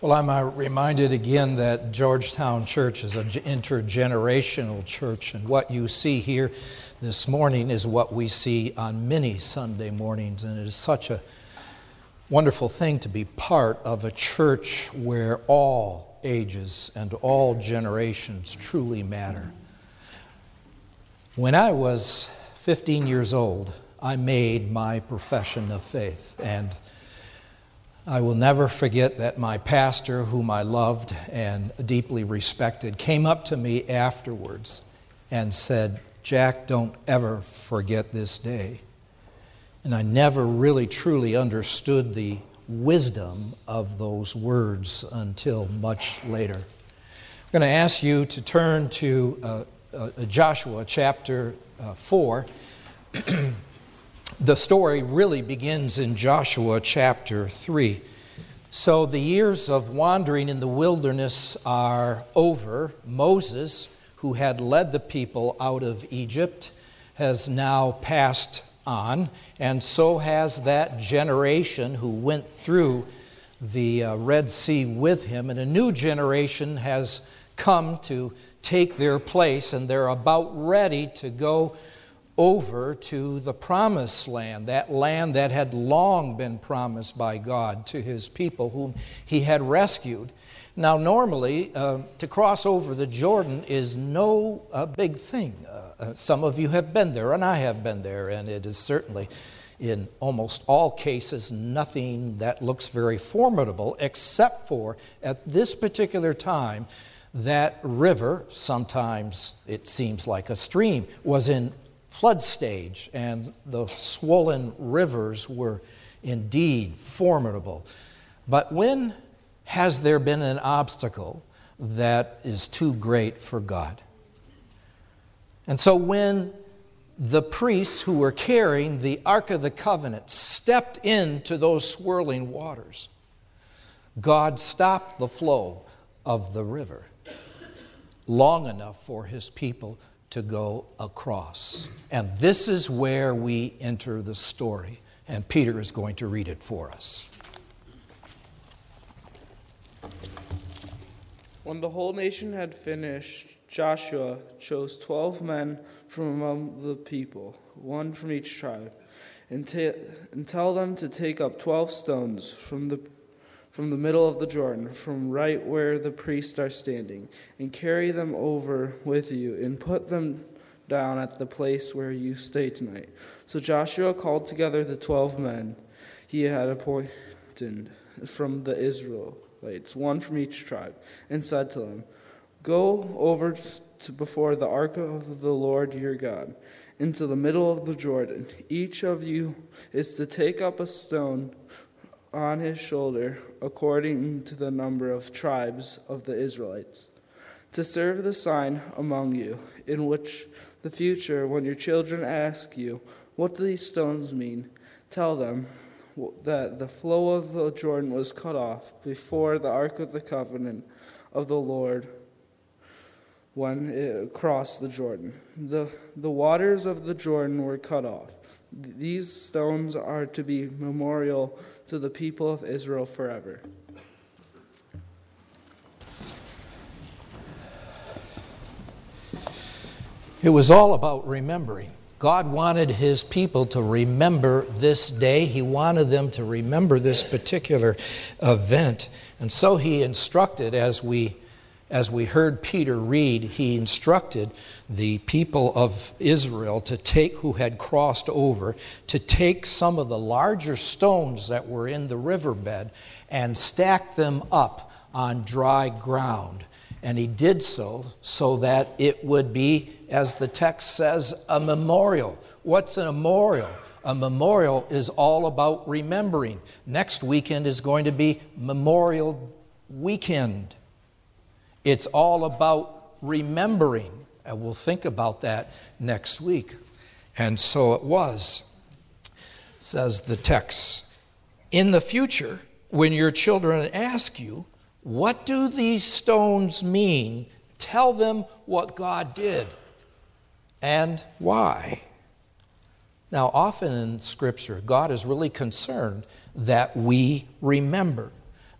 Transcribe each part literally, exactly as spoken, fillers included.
Well, I'm uh, reminded again that Georgetown Church is an intergenerational church, and what you see here this morning is what we see on many Sunday mornings, and it is such a wonderful thing to be part of a church where all ages and all generations truly matter. When I was fifteen years old, I made my profession of faith, and I will never forget that my pastor, whom I loved and deeply respected, came up to me afterwards and said, "Jack, don't ever forget this day." And I never really truly understood the wisdom of those words until much later. I'm going to ask you to turn to uh, uh, Joshua chapter uh, four. The story really begins in Joshua chapter three. So the years of wandering in the wilderness are over. Moses, who had led the people out of Egypt, has now passed on, and so has that generation who went through the uh, Red Sea with him, and a new generation has come to take their place, and they're about ready to go over to the promised land, that land that had long been promised by God to his people whom he had rescued. Now, normally, uh, to cross over the Jordan is no uh, big thing. Uh, uh, some of you have been there, and I have been there, and it is certainly, in almost all cases, nothing that looks very formidable, except for, at this particular time, that river, sometimes it seems like a stream, was in flood stage, and the swollen rivers were indeed formidable. But when has there been an obstacle that is too great for God? And so when the priests who were carrying the Ark of the Covenant stepped into those swirling waters, God stopped the flow of the river long enough for his people to go across. And this is where we enter the story, and Peter is going to read it for us. When the whole nation had finished, Joshua chose twelve men from among the people, one from each tribe, and, ta- and tell them to take up twelve stones from the from the middle of the Jordan, from right where the priests are standing, and carry them over with you, and put them down at the place where you stay tonight. So Joshua called together the twelve men he had appointed from the Israelites, one from each tribe, and said to them, "Go over to before the ark of the Lord your God, into the middle of the Jordan. Each of you is to take up a stone on his shoulder, according to the number of tribes of the Israelites, to serve the sign among you, in which the future, when your children ask you, 'What do these stones mean?' tell them that the flow of the Jordan was cut off before the Ark of the Covenant of the Lord when it crossed the Jordan. The, the waters of the Jordan were cut off. These stones are to be memorial to the people of Israel forever." It was all about remembering. God wanted his people to remember this day. He wanted them to remember this particular event. And so he instructed, as we As we heard Peter read, he instructed the people of Israel to take, who had crossed over, to take some of the larger stones that were in the riverbed and stack them up on dry ground. And he did so so that it would be, as the text says, a memorial. What's a memorial? A memorial is all about remembering. Next weekend is going to be Memorial Weekend. It's all about remembering, and we'll think about that next week. And so it was, says the text. In the future, when your children ask you, "What do these stones mean?" tell them what God did and why. Now, often in Scripture, God is really concerned that we remember.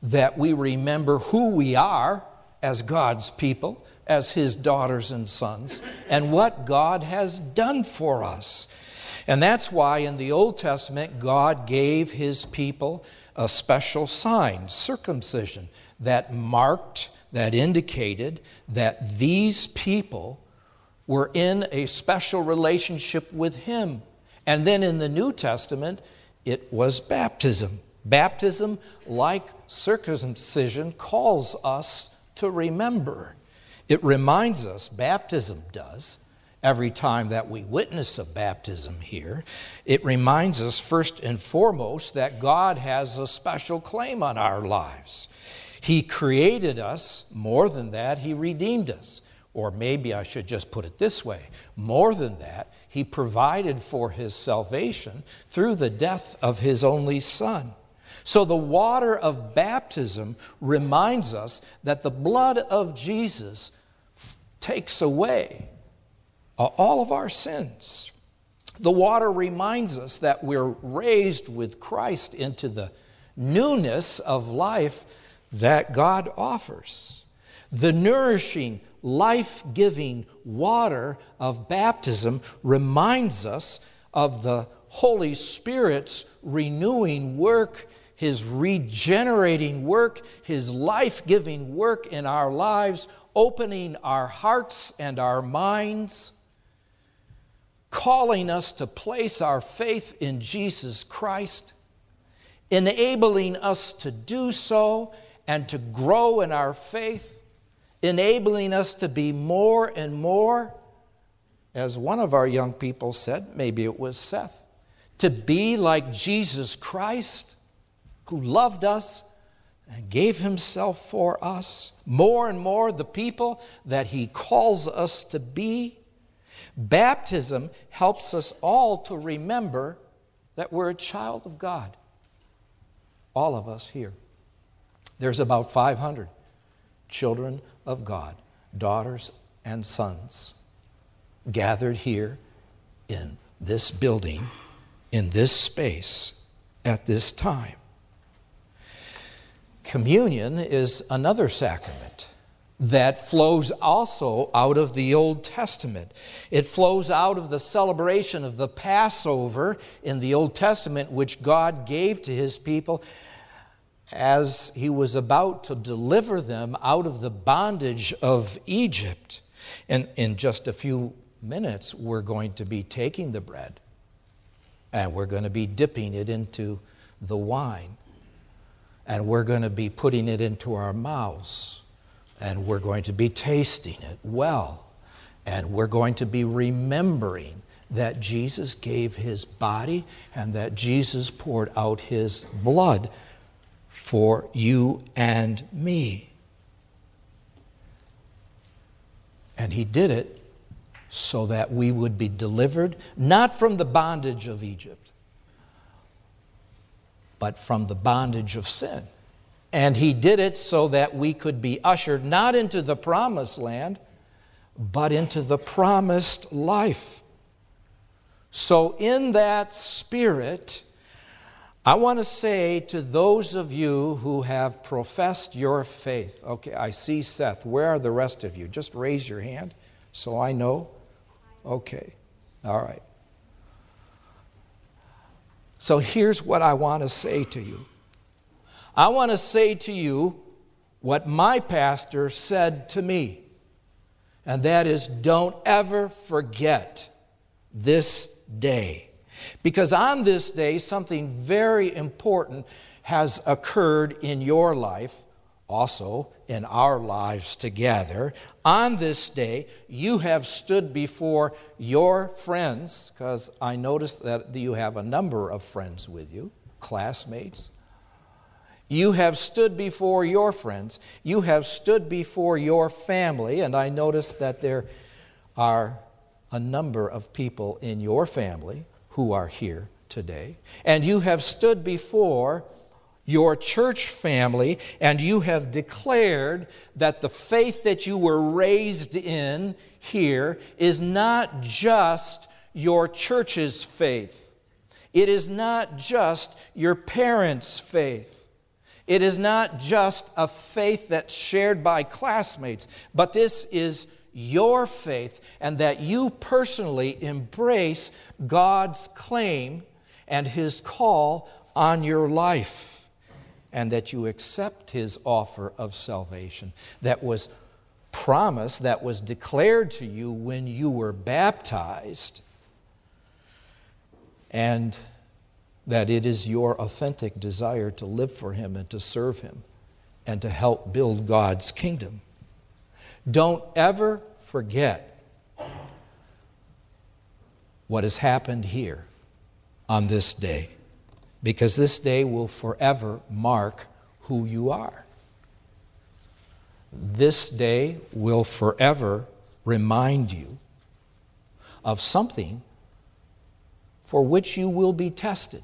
that we remember who we are as God's people, as His daughters and sons, and what God has done for us. And that's why in the Old Testament, God gave His people a special sign, circumcision, that marked, that indicated that these people were in a special relationship with Him. And then in the New Testament, it was baptism. Baptism, like circumcision, calls us to remember. It reminds us, baptism does, every time that we witness a baptism here, it reminds us first and foremost that God has a special claim on our lives. He created us. More than that, He redeemed us. Or maybe I should just put it this way. More than that, He provided for His salvation through the death of His only Son. So the water of baptism reminds us that the blood of Jesus f- takes away uh, all of our sins. The water reminds us that we're raised with Christ into the newness of life that God offers. The nourishing, life-giving water of baptism reminds us of the Holy Spirit's renewing work, His regenerating work, His life-giving work in our lives, opening our hearts and our minds, calling us to place our faith in Jesus Christ, enabling us to do so and to grow in our faith, enabling us to be more and more, as one of our young people said, maybe it was Seth, to be like Jesus Christ, who loved us and gave Himself for us. More and more the people that He calls us to be. Baptism helps us all to remember that we're a child of God. All of us here. There's about five hundred children of God, daughters and sons, gathered here in this building, in this space, at this time. Communion is another sacrament that flows also out of the Old Testament. It flows out of the celebration of the Passover in the Old Testament, which God gave to His people as He was about to deliver them out of the bondage of Egypt. And in just a few minutes, we're going to be taking the bread and we're going to be dipping it into the wine. And we're going to be putting it into our mouths. And we're going to be tasting it well. And we're going to be remembering that Jesus gave His body and that Jesus poured out His blood for you and me. And He did it so that we would be delivered, not from the bondage of Egypt, but from the bondage of sin. And He did it so that we could be ushered not into the promised land, but into the promised life. So in that spirit, I want to say to those of you who have professed your faith, okay, I see Seth. Where are the rest of you? Just raise your hand so I know. Okay, all right. So here's what I want to say to you. I want to say to you what my pastor said to me, and that is, don't ever forget this day. Because on this day, something very important has occurred in your life, also in our lives together. On this day, you have stood before your friends, because I noticed that you have a number of friends with you, classmates. You have stood before your friends. You have stood before your family, and I noticed that there are a number of people in your family who are here today. And you have stood before your church family, and you have declared that the faith that you were raised in here is not just your church's faith. It is not just your parents' faith. It is not just a faith that's shared by classmates, but this is your faith, and that you personally embrace God's claim and His call on your life, and that you accept His offer of salvation that was promised, that was declared to you when you were baptized, and that it is your authentic desire to live for Him and to serve Him and to help build God's kingdom. Don't ever forget what has happened here on this day, because this day will forever mark who you are. This day will forever remind you of something for which you will be tested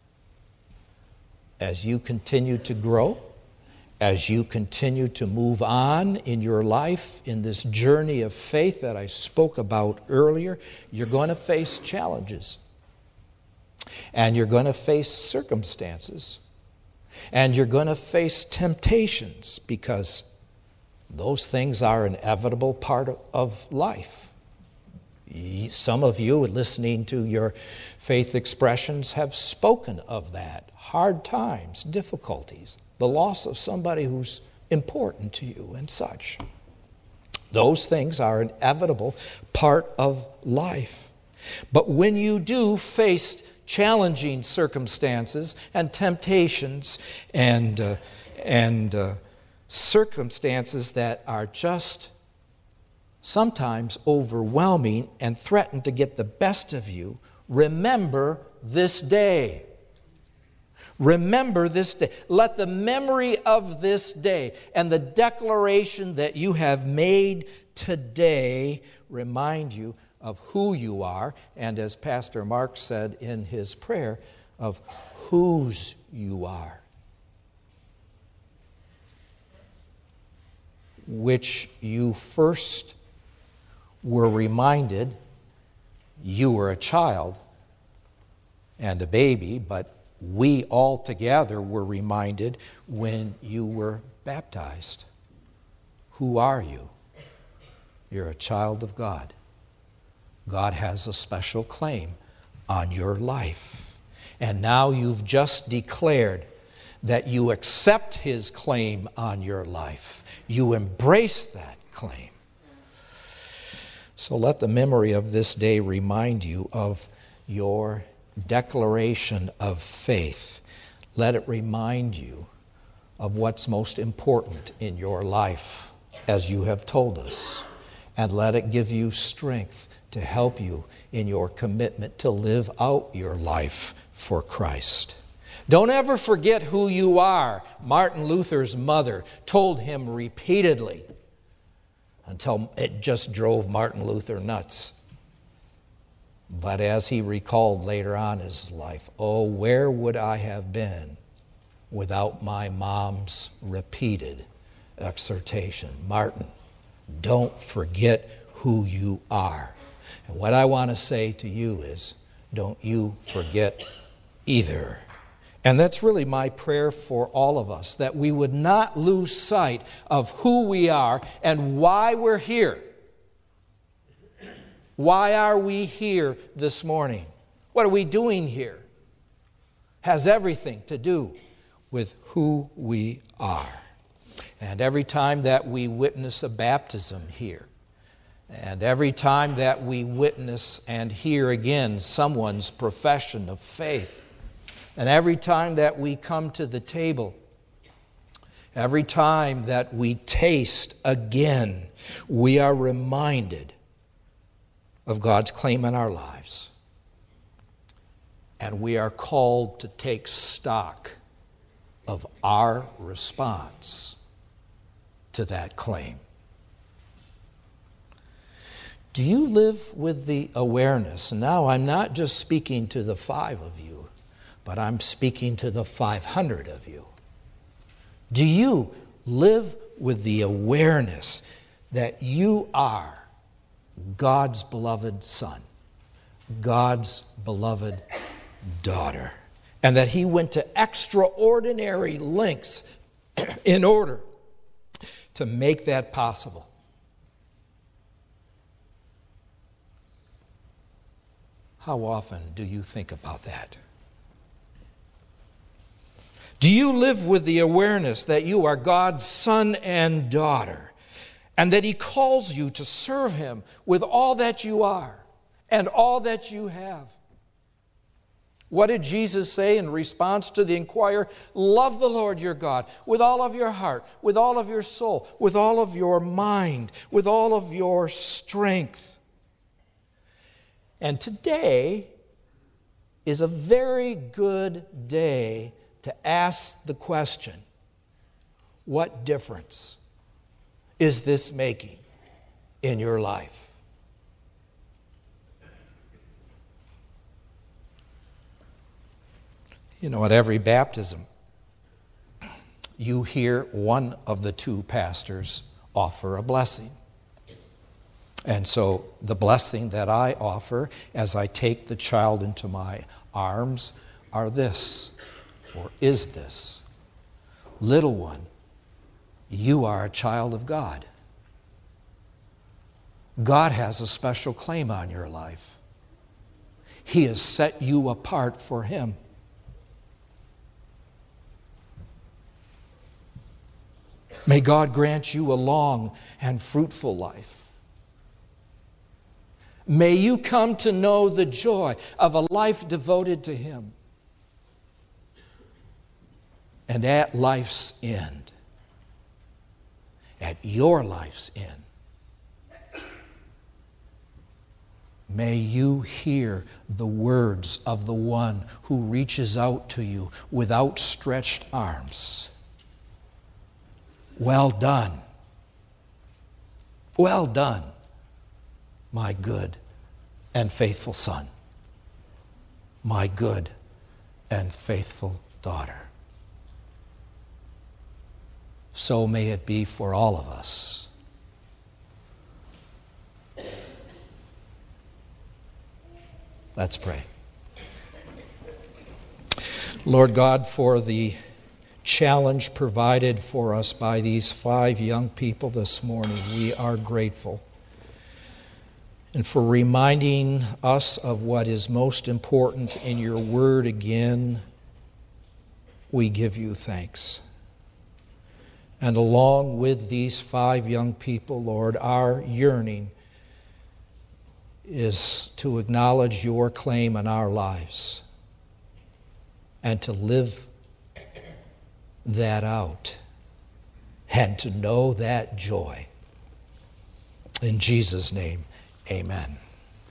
as you continue to grow, as you continue to move on in your life, in this journey of faith that I spoke about earlier. You're going to face challenges. And you're going to face circumstances. And you're going to face temptations, because those things are an inevitable part of life. Some of you, listening to your faith expressions, have spoken of that. Hard times, difficulties, the loss of somebody who's important to you and such. Those things are an inevitable part of life. But when you do face challenging circumstances and temptations and, uh, and uh, circumstances that are just sometimes overwhelming and threaten to get the best of you, remember this day. Remember this day. Let the memory of this day and the declaration that you have made today remind you of who you are, and as Pastor Mark said in his prayer, of whose you are, which you first were reminded you were a child and a baby, but we all together were reminded when you were baptized. Who are you? You're a child of God. God has a special claim on your life. And now you've just declared that you accept His claim on your life. You embrace that claim. So let the memory of this day remind you of your declaration of faith. Let it remind you of what's most important in your life, as you have told us. And let it give you strength to help you in your commitment to live out your life for Christ. Don't ever forget who you are. Martin Luther's mother told him repeatedly until it just drove Martin Luther nuts. But as he recalled later on in his life, oh, where would I have been without my mom's repeated exhortation? Martin, don't forget who you are. And what I want to say to you is, don't you forget either. And that's really my prayer for all of us, that we would not lose sight of who we are and why we're here. Why are we here this morning? What are we doing here? Has everything to do with who we are. And every time that we witness a baptism here, and every time that we witness and hear again someone's profession of faith, and every time that we come to the table, every time that we taste again, we are reminded of God's claim in our lives. And we are called to take stock of our response to that claim. Do you live with the awareness? Now, I'm not just speaking to the five of you, but I'm speaking to the five hundred of you. Do you live with the awareness that you are God's beloved son, God's beloved daughter, and that he went to extraordinary lengths in order to make that possible. How often do you think about that? Do you live with the awareness that you are God's son and daughter, and that he calls you to serve him with all that you are and all that you have? What did Jesus say in response to the inquirer? Love the Lord your God with all of your heart, with all of your soul, with all of your mind, with all of your strength. And today is a very good day to ask the question, what difference is this making in your life? You know, at every baptism, you hear one of the two pastors offer a blessing. And so the blessing that I offer as I take the child into my arms are this, or is this: little one, you are a child of God. God has a special claim on your life. He has set you apart for him. May God grant you a long and fruitful life. May you come to know the joy of a life devoted to him. And at life's end, at your life's end, may you hear the words of the one who reaches out to you with outstretched arms. Well done. Well done, my good and faithful son, my good and faithful daughter. So may it be for all of us. Let's pray. Lord God, for the challenge provided for us by these five young people this morning, we are grateful. And for reminding us of what is most important in your word again, we give you thanks. And along with these five young people, Lord, our yearning is to acknowledge your claim in our lives and to live that out and to know that joy. In Jesus' name, amen.